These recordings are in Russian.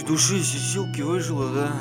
Из души сисюлки выжила, да?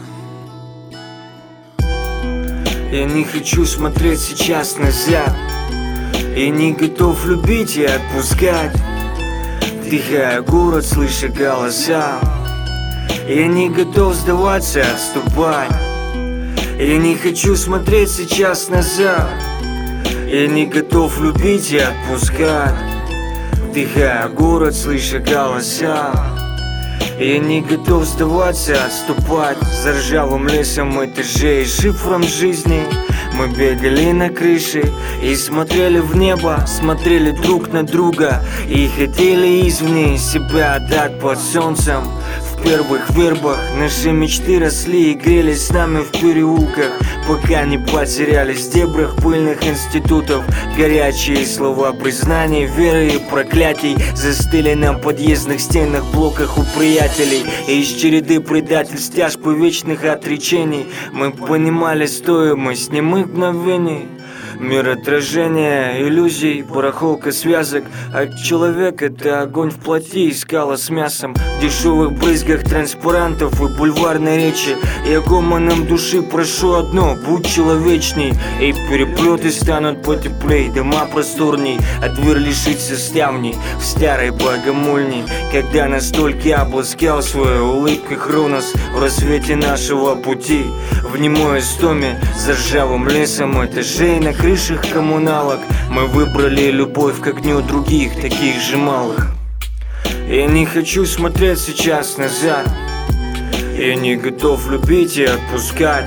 Я не хочу смотреть сейчас назад. Я не готов любить и отпускать. Вдыхая город, слыша голоса. Я не готов сдаваться, отступать. Я не хочу смотреть сейчас назад. Я не готов любить и отпускать. Вдыхая город, слыша голоса. Я не готов сдаваться, отступать. За ржавым лесом этажей, шифром жизни мы бегали на крыше и смотрели в небо, смотрели друг на друга и хотели извне себя отдать под солнцем. В первых вербах наши мечты росли и грелись с нами в переулках, пока не потерялись в дебрях пыльных институтов. Горячие слова признаний, веры и проклятий застыли на подъездных стенах, блоках у приятелей. И из череды предательств, тяжб и вечных отречений мы понимали стоимость немых мгновений. Мир отражения, иллюзий, барахолка связок. А человек — это огонь в плоти, скала с мясом. В дешевых брызгах транспарантов и бульварной речи я гомоном души прошу одно: будь человечней. И переплеты станут потеплей, дома просторней, а дверь лишится ставней в старой богомольни. Когда настолько обласкал своей улыбкой Хронос в рассвете нашего пути, в немой истоме за ржавым лесом этажей на крышах коммуналок мы выбрали любовь к огню других, таких же малых. Я не хочу смотреть сейчас назад. Я не готов любить и отпускать.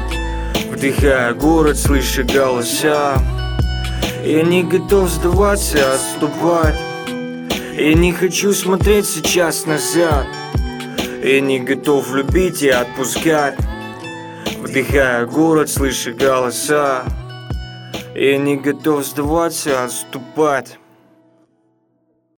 Вдыхая город, слыша голоса. Я не готов сдаваться, отступать. Я не хочу смотреть сейчас назад. Я не готов любить и отпускать. Вдыхая город, слыша голоса. Я не готов сдаваться, отступать.